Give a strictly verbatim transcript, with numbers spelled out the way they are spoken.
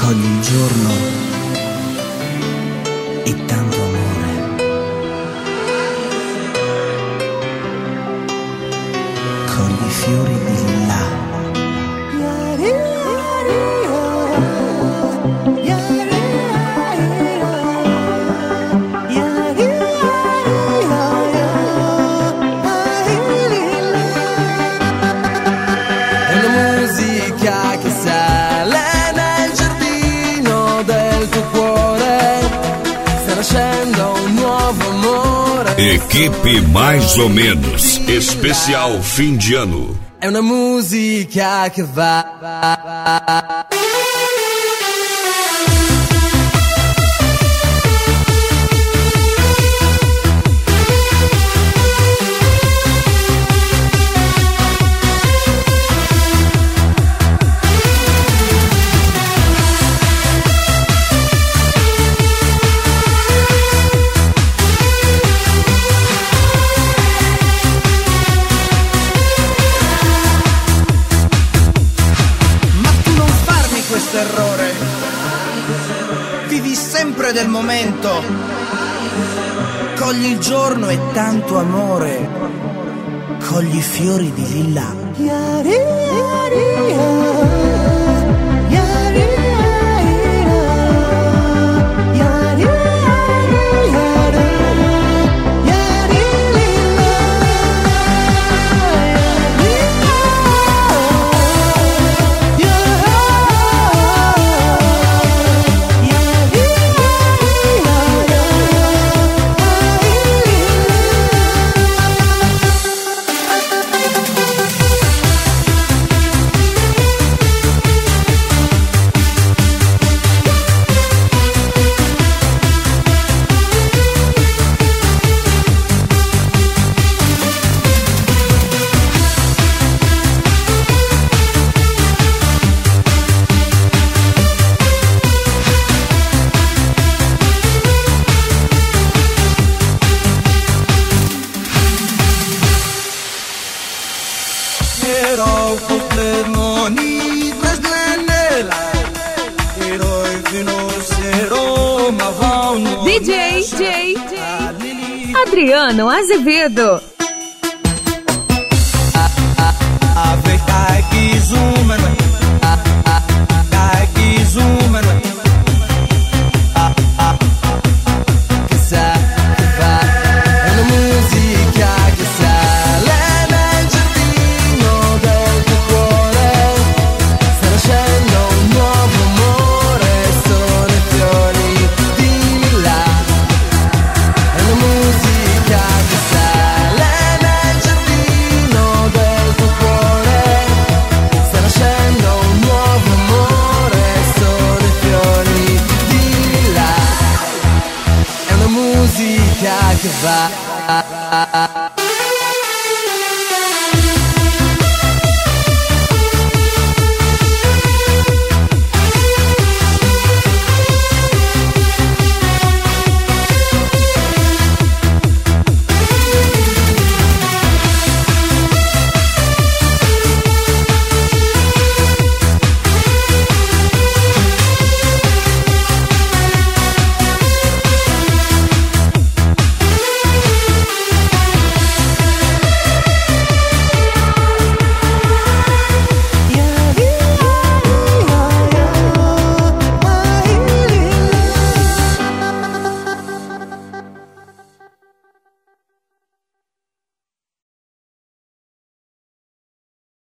cogli il giorno e tanto amore. Cogli i fiori di lilla. Equipe Mais ou Menos, especial fim de ano. É uma música que vai. Vivi sempre del momento, cogli il giorno e tanto amore, cogli i fiori di lilla. D J J Adriano Azevedo. Música que vai.